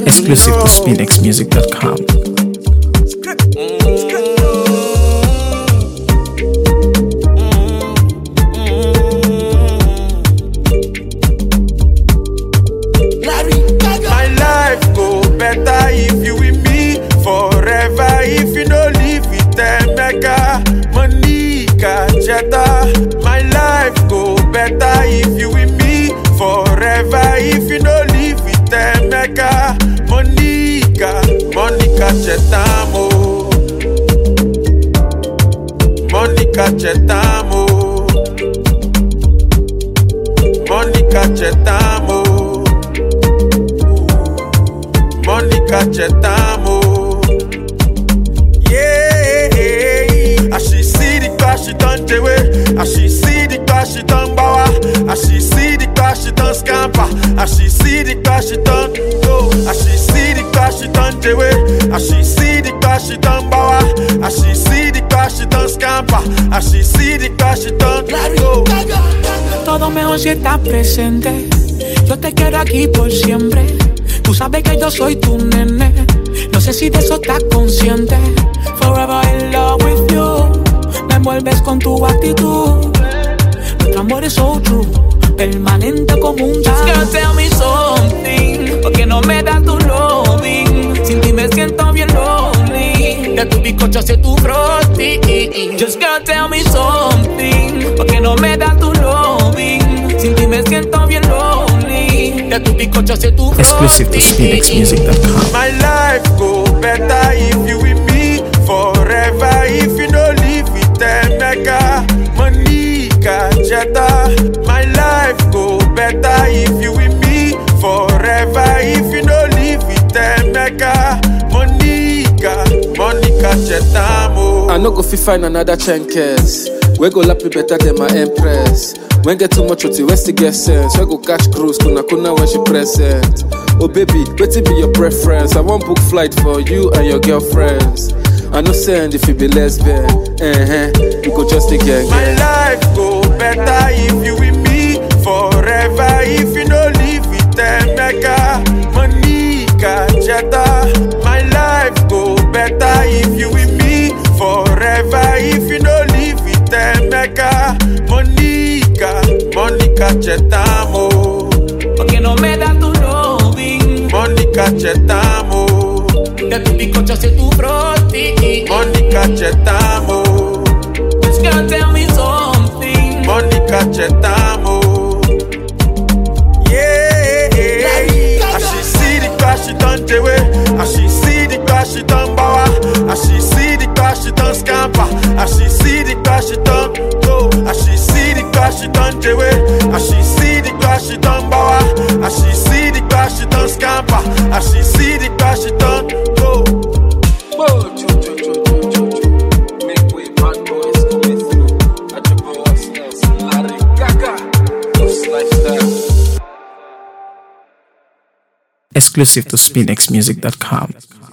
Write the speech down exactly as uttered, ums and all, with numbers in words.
Exclusive to spin x music dot com. My life go better if you with me forever. If you no live with them, Mecca, Monica, Jetta. My life go better if you with me forever. If you no live with them, Mecca, Monica, Monica, Jetta, mo. Monica, Jetta, mo. Monica, Jetta, mo. Monica Chetamo. Yeah, as she see the car, she done away. As she see the car, she done bawa. As she see the car, she done scamper. As she see the car, she done go. As she see the car, she done away. As she see the car, she done bawa. As she see the car, she done scamper. As she see the car, she done go. Todo mejor si estás presente. Yo te quiero aquí por siempre. Tú sabes que yo soy tu nene. No sé si de eso estás consciente. Forever in love with you. Me envuelves con tu actitud. Nuestro amor es so true. Permanente como un Just girl, tell me something. Porque no me das tu loving. Sin ti me siento bien lonely. De tu bizcocho hacia tu frosty. Just girl, tell me something. Porque no me das tu loving. Sin ti me siento bien lonely. De tu bizcocho hacia tu frosty. Exclusive to spin x music dot com. My life go better if you with me forever. If you no live with them, Mecca, Monica, Jetta. My life go better if you with me forever. If you no live with them, Mecca, Monica, Monica, Jetta, mo. I no go fit find another chenkers. We go lap it better than my empress. When get too much roti, we still get sense. We go catch cruise, kuna kuna when she present. Oh baby, wetin be your preference? I want book flight for you and your girlfriends. I no send if you be lesbian. Uh-huh. You go just take gang. My life go better if you with me forever. If you no live with them, Mecca, Monica, Jetta. My life go better if you with me forever. If you no live with them, Mecca, Monica, Monica, Jetta, mo. Porque no me das tu loving. Monica, Jetta, mo. De tu bizcocho hacia tu frosty. Monica, Jetta, mo. Just girl, tell me something. Monica, Jetta, mo. Yeah, as she see the car, she done away. As she see the car, she done bawa. As she see the car, she done scamper. As she see the car, she done go. As she see the car, she done away. As she see the car, she done bawa. As she see the car, she done scamper. As she see the car, she done go. Whoa, choo, choo, choo, choo, choo, choo. Make way, bad boys coming through. At the boss, yes, Larry Gaga. This lifestyle. Exclusive to spin x music dot com.